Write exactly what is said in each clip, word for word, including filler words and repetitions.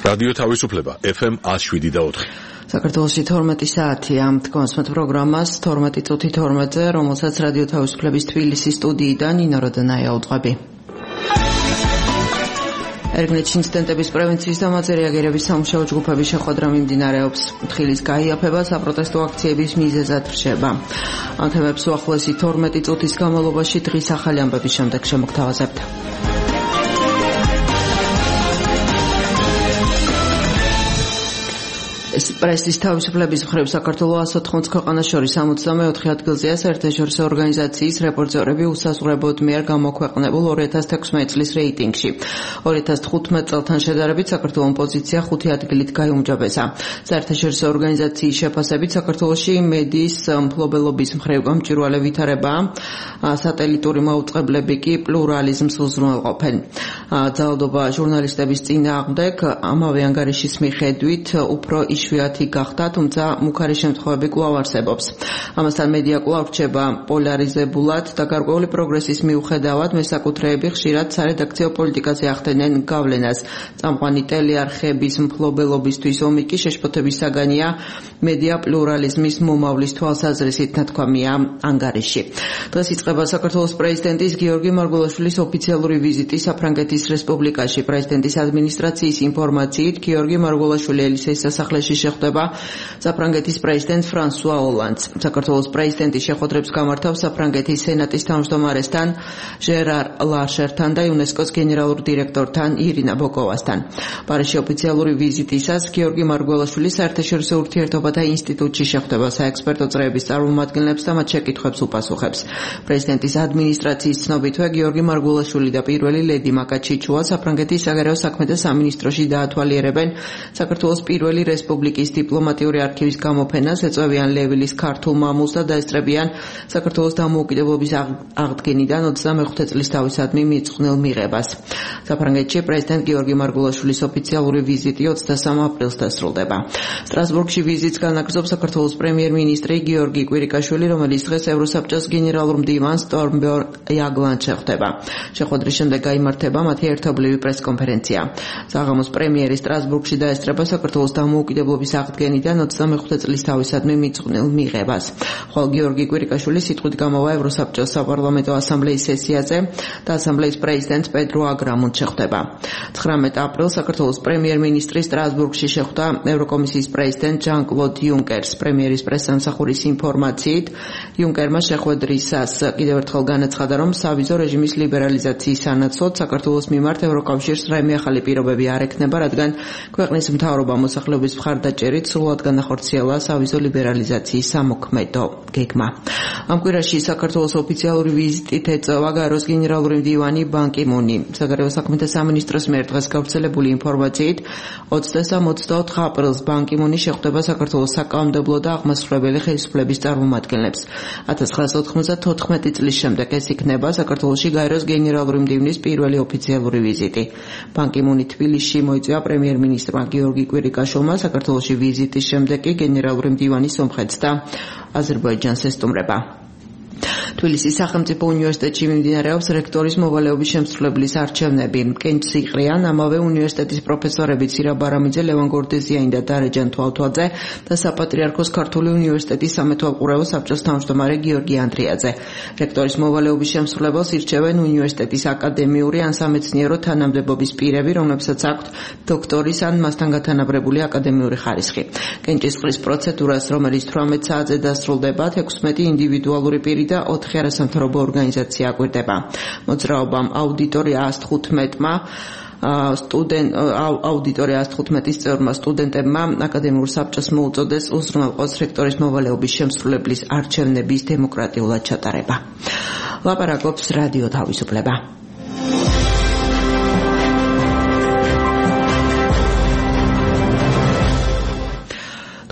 რადიო თავისუფლება ეფ ემ one oh seven და four. საქართველოში თორმეტი საათია თქვენს პროგრამას თორმეტი წუთი თორმეტზე, რომელსაც რადიო თავისუფლების თბილისის სტუდიიდან ნინო როდანაია უძღვები. ერგნეტში ინციდენტების პრევენციის და მათზე რეაგირების სამუშაო ჯგუფების შეხვედრა მიმდინარეობს. მთხილის გაიაფება საპროტესტო აქციების მიზეზად რჩება. ამ თემებს უახლოესი თორმეტი წუთის განმავლობაში დღის ახალი ამბების შემდეგ შემოგთავაზებთ. პრესის თავისუფლების მხრივ საქართველოს one hundred eighty ქვეყანას შორის sixty-four ადგილზეა საერთაშორისო ორგანიზაციის რეპორტიორები უსაზღვრებოდ მიერ გამოქვეყნებულ two thousand sixteen წლის რეიტინგში. two thousand fifteen წელთან შედარებით საქართველოს პოზიცია ხუთი ადგილით გაიუმჯობესა. საერთაშორისო ორგანიზაციის შეფასებით საქართველოში მედიის მფლობელობის მხრივ გამჭვირვალე ვითარებაა, სატელიტური მაუწყებლები კი პლურალიზმს უზრუნველყოფენ. ძალადობა ჟურნალისტების წინააღმდეგ ამავე ანგარიშის მიხედვით უფრო იშვიათი გახდა, თუმცა მუქარი შემთხვევები კვლავ არსებობს. ამასთან მედია კვლავ რჩება პოლარიზებულად და გარკვეული პროგრესის მიუხედავად მესაკუთრეები ხშირად სარედაქციო პოლიტიკაზე ახდენენ გავლენას. წამყვანი ტელეარხების მფლობელობისთვის ომი კი შეშფოთების საგანია მედია პლურალიზმის მომავლის თვალსაზრისით ნათქვამია ანგარიში. დღეს იწყება საქართველოს პრეზიდენტის გიორგი მარგველაშვილის ოფიციალური ვიზიტი საფრანგეთის რესპუბლიკაში. პრეზიდენტის ადმინისტრაციის ინფორმაციით გიორგი მარგველაშვილი ელისეის სასახლეში შეხვდება საფრანგეთის პრეზიდენტ ფრანსუა ოლანდს. საქართველოს პრეზიდენტი შეხვედრებს გამართავს საფრანგეთის სენატის თავმჯდომარესთან ჟერარ ლარშერთან და იუნესკოს გენერალურ დირექტორთან ირინა ბოკოვასთან. პარიზში ოფიციალური ვიზიტისას გიორგი მარგველაშვილი საერთაშორისო ურთიერთობათა ინსტიტუტში შეხვდება საექსპერტო წრეების წარმომადგენლებს და მათ შეკითხვებს უპასუხებს. პრეზიდენტის ადმინისტრაციის ცნობითვე გიორგი მარგველაშვილი და პირველი ლედი მაკა ჩიჩუა საფრანგეთის საგარეო საქმეთა სამინისტროში დაათვალიერებენ საქართველოს პირველი რესპუბლიკის დიპლომატიური არქივის გამოფენას, ეწევიან ლევილის ქართულ მამულს და დაესწრებიან საქართველოს დამოუკიდებლობის აღდგენიდან ოცდამეხუთე წლის თავისადმი მიწყვნილ მიღებას. საფრანგეთში პრეზიდენტ გიორგი მარგველაშვილის ოფიციალური ვიზიტი ოცდასამ აპრილს დასრულდება. სტრასბურგში ვიზიტს განაგრძობს საქართველოს პრემიერ-მინისტრი გიორგი კვირიკაშვილი, რომელიც დღეს ევროსაბჭოს გენერალურ მდივანს სტორმბერგ იაგლანს შეხვდება. შეხვედრის შემდეგ გაიმართება მათი ერთობლივი პრესკონფერენცია. საღამოს პრემიერი სტრასბურგში დაესწრება საქართველოს დამოუკიდებლობის აღდგენიდან ოცდამეხუთე წლის თავისადმი მიწყვნილ მიღებას. ხოლო გიორგი კვირიკაშვილი სიტყვით გამოვა ევროსაბჭოს საპარლამენტო ასამბლეის სესიაზე და ასამბლეის პრეზიდენტ პედრო აგრამუნს შეხვდება. ცხრამეტ აპრილს საქართველოს პრემიერ-მინისტრი სტრასბურგში შეხვდა ევროკომისიის პრეზიდენტ ჟან-კლოდ იუნკერს. პრემიერის პრესსამსახურის ინფორმაციით იუნკერმა შეხვედრისას კიდევ ერთხელ განაცხადა, რომ სავიზო რეჟიმის ლიბერალიზაციის სანაცვლოდ საქართველოს მიმართ ევროკავშირს რაიმე ახალი პირობები არ ექნება, რადგან ქვეყნის მთავრობა მოსახლეობის მხარდაჭერით სრულად განახორციელა სავიზო ლიბერალიზაციის სამოქმედო გეგმა. ამ კვირაში საქართველოს ოფიციალური ვიზიტით ეწევა გაეროს გენერალური მდივანი ბან კი მუნი. საგარეო საქმეთა სამინისტროს მიერ დღეს გავრცელებული ინფორმაციით ოცდასამ ოცდაოთხ აპრილს ბან კი მუნი შეხვდება საქართველოს საკანონმდებლო და აღმასრულებელი ხელისუფლების წარმომადგენლებს. ათას ცხრაასა ოთხმოცდათოთხმეტი წლის შემდეგ ეს იქნება საქართველოში გაეროს გენერალური მდივნის პირველი ოფიციალური ვიზიტი. ბან კი მუნი თბილისში მოიწვია პრემიერ-მინისტრმა გიორგი კვირიკაშვილმა. საქართველოში ვიზიტის შემდეგ კი გენერალური მდივანი სომხეთს და აზერბაიჯანს ესტუმრება. თბილისის სახელმწიფო უნივერსიტეტში მიმდინარეობს რექტორის მოვალეობის შემსრულებლის არჩევნები. კენჭს იყრიან ამავე უნივერსიტეტის პროფესორები ცირა ბარამიძე, ლევან გორდეზიანი და დარეჯან თვალთვალძე და საპატრიარქოს ქართული უნივერსიტეტის სამეთვალყურეო საბჭოს თავმჯდომარე გიორგი ანდრიაძე. რექტორის მოვალეობის შემსრულებელს ირჩევენ უნივერსიტეტის აკადემიური ან სამეცნიერო თანამდებობის პირები, რომლებსაც აქვთ დოქტორის ან მასთან გათანაბრებული აკადემიური ხარისხი. კენჭისყრის პროცედურას, რომელიც თვრამეტ საათზე დასრულდება, ექვსმეტი ინდივიდუალური პირი და ოთხი არასამთავრობო ორგანიზაცია აკვირდება. მოძრაობამ აუდიტორია one hundred fifteen-მა სტუდენტ აუდიტორია one hundred fifteen-ის წევრმა სტუდენტებმა აკადემიურ საბჭოს მოუწოდეს უზრუნველყოს რექტორის მოვალეობის შემსრულებლის არჩევნების დემოკრატიულად ჩატარება. ლაპარაკობს რადიო თავისუფლება.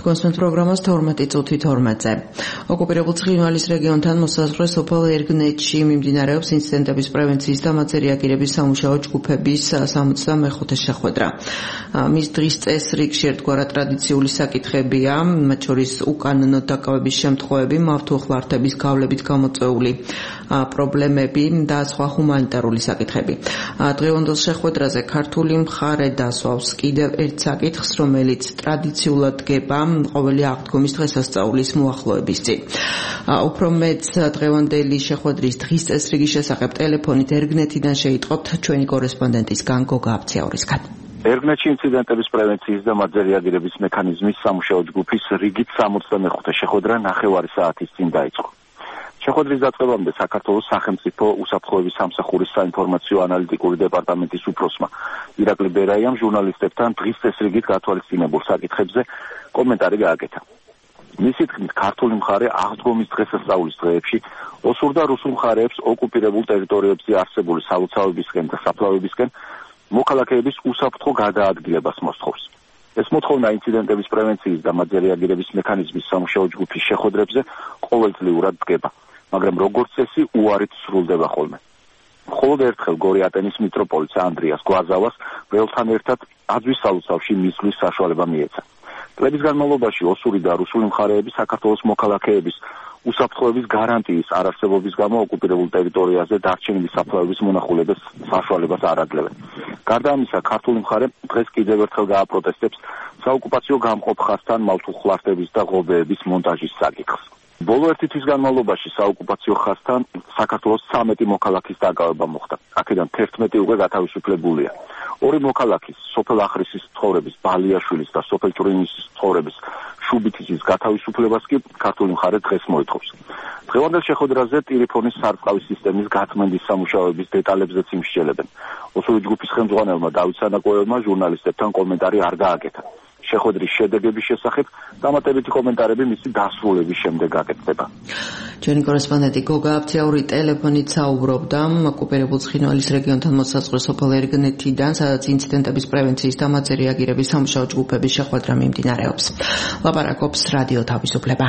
კონსპენს პროგრამას თორმეტი წუთი თორმეტზე. ოკუპირებულ ცხინვალის რეგიონთან მოსაზღვრე სოფელ ერგნეთში მიმდინარეობს ინციდენტების პრევენციის და მათზე რეაგირების სამუშაო ჯგუფების სამოცდამეხუთე შეხვედრა. მის დღის წესრიგში ერთგვარად ტრადიციული საკითხებია, მათ შორის უკანონო დაკავების შემთხვევები, მავთუხლართების გავლებით გამოწვეული პრობლემები და სხვა ჰუმანიტარული საკითხები. დღევანდელ შეხვედრაზე ქართული მხარე დასვავს კიდევ ერთ საკითხს, რომელიც ტრადიციულად დგება ყოველი აღდგომის დღესასწაულის მოახლოების წინ. უფრო მეც დღევანდელი შეხვედრის დღის წესრიგის შესახებ ტელეფონით ერგნეთიდან შეიტყობთ ჩვენი კორესპონდენტისგან გოგა აბციაურისგან. ერგნეთში ინციდენტების პრევენციის და მათზე რეაგირების მექანიზმის სამუშაო ჯგუფის რიგით სამოცდამეხუთე შეხვედრა ნახევარი საათის წინ დაიწყო. შეხვედრის დაწყებამდე საქართველოს სახელმწიფო უსაფრთხოების სამსახურის საინფორმაციო ანალიტიკური დეპარტამენტის უფროსმა ირაკლი ბერაიამ ჟურნალისტებთან დღის წესრიგით გათვალისწინებულ საკითხებზე კომენტარი გააკეთა. მისი თქმით, ქართული მხარე აღდგომის დღესასწაულის დღეებში ოსურ და რუსულ მხარეებს ოკუპირებულ ტერიტორიებზე არსებული სალოცავებისკენ და საფლავებისკენ მოქალაქეების უსაფრთხო გადაადგილებას მოსთხოვს. ეს მოთხოვნა ინციდენტების პრევენციის და მათზე რეაგირების მექანიზმის სამუშაო ჯგუფის შეხვედრებზე ყოველწლიურად დგება, მაგრამ როგორც წესი უარით სრულდება ხოლმე. მხოლოდ ერთხელ გორიატენის მიტროპოლიტს ანდრიას გვაზავას ველთან ერთად აძვის სალოცავში მისვლის საშუალება მიეცა. წლების განმავლობაში ოსური და რუსული მხარეები საქართველოს მოქალაქეების უსაფრთხოების გარანტიის არარსებობის გამო ოკუპირებულ ტერიტორიაზე დარჩენილი საფლავების მონახულებას საშუალებას არ აძლევენ. გარდა ამისა, ქართული მხარე დღეს კიდევ ერთხელ გააპროტესტებს საოკუპაციო გამყოფ ხაზთან მავთუხლართების და ღობეების მონტაჟის საკითხს. ბოლო ერთი თვის განმავლობაში საოკუპაციო ხაზთან საქართველოს ცამეტი მოქალაქის დაკავება მოხდა. აქედან თერთმეტი უკვე გათავისუფლებულია. ორი მოქალაქის, სოფელ ახრისის ცხოვრების ბალიაშვილის და სოფელ ჭვრინისის ცხოვრების შუბითიძის გათავისუფლებას კი ქართული მხარე დღეს მოითხოვს. დღევანდელ შეხვედრაზე ტელეფონის სარწყავი სისტემის გაწმენდის სამუშაოების დეტალებზეც იმსჯელებენ. ოსური ჯგუფის ხელმძღვანელმა დავით სანაკოევმა ჟურნალისტებთან კომენტარი არ გააკეთა. შეხვედრის შედეგების შესახებ დამატებითი კომენტარები მისი დასრულების შემდეგ გაკეთდება. ჩვენი კორესპონდენტი გოგა აბციაური ტელეფონით საუბრობდა ოკუპირებულ ცხინვალის რეგიონთან მოსაზღვრე სოფელ ერგნეთიდან, სადაც ინციდენტების პრევენციის და მათზე რეაგირების სამუშაო ჯგუფების შეხვედრა მიმდინარეობს. ლაპარაკობს რადიო თავისუფლება.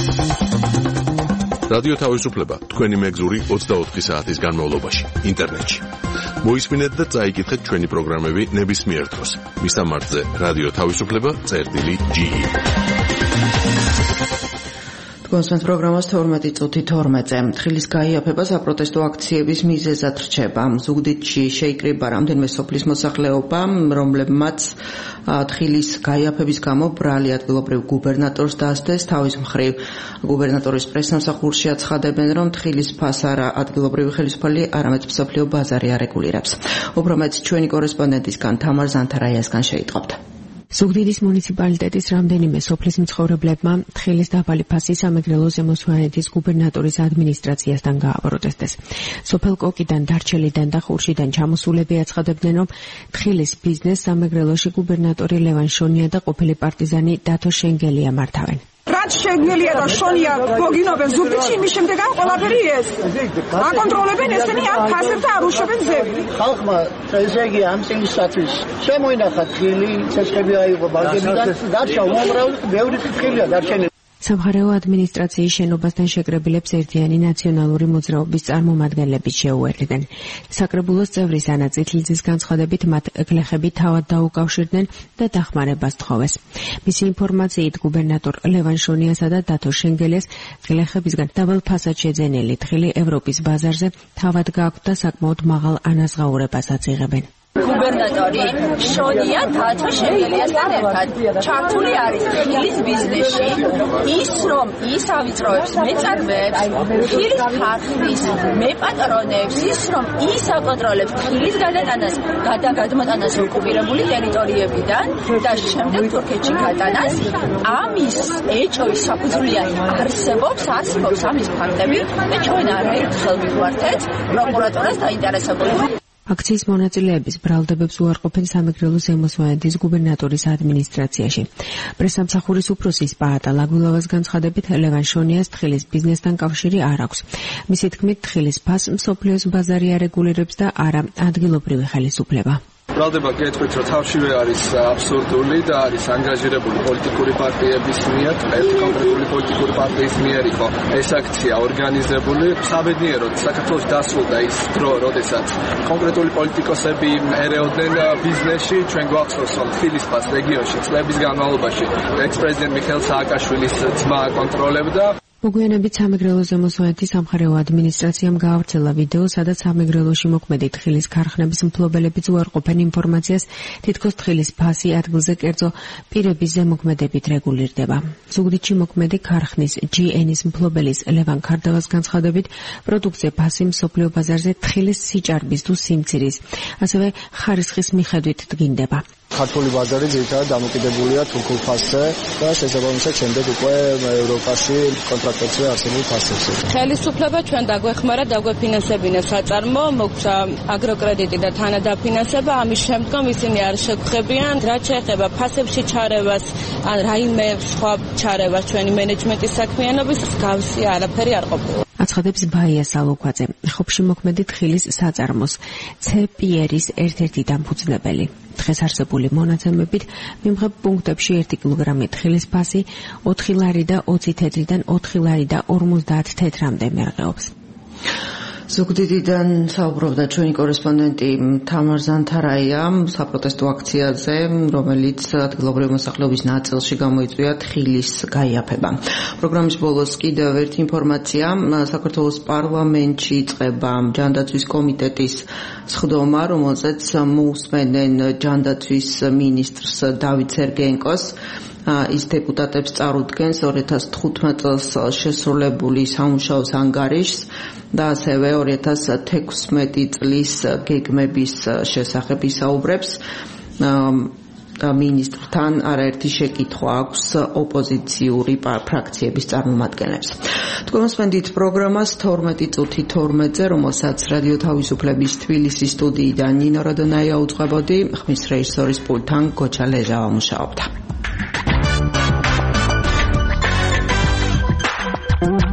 რადიო თავისუფლება თქვენი მეგზური ოცდაოთხი საათის განმავლობაში ინტერნეტში. მოისმინეთ და წაიკითხეთ ჩვენი პროგრამები ნებისმიერ დროს. მისამართზე რადიო თავისუფლება წერტილი ჯი ი. კონსპენს პროგრამას თორმეტი წუთი თორმეტზე. თხილის გაიაფება საპროტესტო აქციების მიზეზად რჩება. ზუგდიდში შეიკრიბა რამდენიმე სოფლის მოსახლეობა, რომლებმაც თხილის გაიაფების გამო ბრალი ადგილობრივ გუბერნატორს დასდეს. თავის მხრივ გუბერნატორის პრესსამსახურში აცხადებენ, რომ თხილის ფასარა ადგილობრივი ხელისუფალი არამედ მსოფლიო ბაზარი არეგულირებს. უფრო მეც ჩვენი კორესპონდენტისგან თამარ ზანთარაიასგან შეიტყობთ. ზუგდიდის მუნიციპალიტეტის რამდენიმე სოფლის მცხოვრებლებმა თხილის დაბალი ფასი სამეგრელო ზემო სვანეთის გუბერნატორის ადმინისტრაციასთან გააპროტესტეს. სოფელ კოკიდან, დარჩელიდან და ხურშიდან ჩამოსულები აცხადებდნენ, რომ თხილის ბიზნეს სამეგრელოში გუბერნატორი ლევან შონია და ყოფილი პარტიზანი დათო შენგელია მართავენ. რაც შენგელია და შონია მოგინობენ ზუგდიდში, იმის შემდეგ ამ ყველაფერი ეს აკონტროლებენ ესენი ამ ფასებს და არ უშვებენ ზევი. ხალხმა ესე იგი ამ წელისათვის შემოინახა თხილი, ცეცხლები აიღო ბანკებიდან, დარჩა უამრავი ბევრი თხილია დარჩენილი. სამხარეო ადმინისტრაციის შენობასთან შეკრებილებს ერთიანი ნაციონალური მოძრაობის წარმომადგენლები შეუერთდნენ. საკრებულოს წევრის ანა წითლიძის განცხადებით მათ გლეხები თავად დაუკავშირდნენ და დახმარებას თხოვეს. მისი ინფორმაციით გუბერნატორ ლევან შონიასა და დათო შენგელიას გლეხებისგან დაბალ ფასად შეძენილი თხილი ევროპის ბაზარზე თავად გააქვთ და საკმაოდ მაღალ ანაზღაურებასაც იღებენ. გუბერნატორი შონია დათო შენგელიასთან ერთად ჩართული არის თხილის ბიზნესში. ის რომ ის ავიწროებს მეწარმეებს, თხილის ქარხნის მეპატრონებს, ის რომ ის აკონტროლებს თხილის გადატანას, გადაგადმოტანას ოკუპირებული ტერიტორიებიდან და შემდეგ თურქეთში გატანას, ამის ეჭვის საფუძვლიან არსებობს, არსებობს ამის ფაქტები და ჩვენ არაერთხელ ვიღვართეთ პროკურატურას დაინტერესებული. აქციის მონაწილეების ბრალდებებს უარყოფენ სამეგრელო ზემო სვანეთის გუბერნატორის ადმინისტრაციაში. პრესსამსახურის უფროსის პაატა ლაგვილავას განცხადებით, ლევან შონიას თხილის ბიზნესთან კავშირი არ აქვს. მისი თქმით, თხილის ფასს მსოფლიოს ბაზარი არეგულირებს და არა ადგილობრივი ხელისუფლება. ბრალდება კეთვით, რომ თავშივე არის აბსურდული და არის ანგაჟირებული პოლიტიკური პარტიების მიერ, ერთი კონკრეტული პოლიტიკური პარტიის მიერ იყო ეს აქცია ორგანიზებული. საბედნიეროდ საქართველოს დასრულდა ის დრო, როდესაც კონკრეტული პოლიტიკოსები ერეოდნენ ბიზნესში. ჩვენ გვახსოვს, რომ თბილისის რეგიონში წლების განმავლობაში ექს-პრეზიდენტ მიხეილ სააკაშვილის ძმა აკონტროლებდა. მოგვიანებით სამეგრელოს ზემოსვანეთის სამხარეო ადმინისტრაციამ გაავრცელა ვიდეო, სადაც სამეგრელოში მოქმედი თხილის ქარხნების მფლობელები უარყოფენ ინფორმაციას, თითქოს თხილის ფასი ადგილზე კერძო პირების ზემოქმედებით რეგულირდება. ზუგდიდში მოქმედი ქარხნის ჯი ენის მფლობელის ლევან ქარდავას განცხადებით, პროდუქცია ფასი მსოფლიო ბაზარზე თხილის სიჭარბის თუ სიმცირის, ასევე ხარისხის მიხედვით დგინდება. ქართული ბაზარი ძირითადად დამოკიდებულია თურქულ ფასზე და შესაბამისად შემდეგ უკვე ევროპაში კონტრაქტებზე არსებულ ფასებზე. ხელისუფლება ჩვენ დაგვეხმარა, დაგვეფინანსებინა საწარმო, მოგვს აგროკრედიტი და თანადაფინანსება, ამის შემდგომ ისინი არ შეგხვდებიან, რაც შეეხება ფასებში ჩარევას, ან რაიმე სხვა ჩარევას ჩვენი მენეჯმენტის საქმიანობის გავსი არაფერი არ ყოფილა. აცხადებს ბაია სალოქვაძე, ხობში მოქმედი თხილის საწარმოს ცე-პიერის ერთ-ერთი დამფუძნებელი. დღეს არსებული მონაცემებით მიმღებ პუნქტებში ერთი კილოგრამი თხილის ფასი ოთხი ლარი და ოცი თეთრიდან ოთხი ლარი და ორმოცდაათ თეთრამდე მერყეობს. ზუგდიდიდან საუბრობდა ჩვენი კორესპონდენტი თამარ ზანთარაია საპროტესტო აქციაზე, რომელიც ადგილობრივი მოსახლეობის ნაწილში გამოიწვია თხილის გაიაფება. პროგრამის ბოლოს კიდევ ერთი ინფორმაცია, საქართველოს პარლამენტში იწყება ჯანდაცვის კომიტეტის სხდომა, რომელზეც მოусმენენ ჯანდაცვის მინისტრს დავით სერგეენკოს. ის დეპუტატებს წარუდგენს ორი ათას თხუთმეტ წელს შესრულებული სამუშაოს ანგარიშს და ასევე ორი ათას თექვსმეტი წლის გეგმების შესახებ ისაუბრებს. მინისტრთან არაერთი შეკითხვა აქვს ოპოზიციური ფრაქციების წარმომადგენლებს. თქვენ მოსმენთ პროგრამას თორმეტი წუთი თორმეტზე, რომელსაც რადიო თავისუფლების თბილისის სტუდიიდან ნინო რადონაია უძღვებოდი, ხმის რეჟისორის პულტთან გოჩა ლეჟავა მუშაობდა.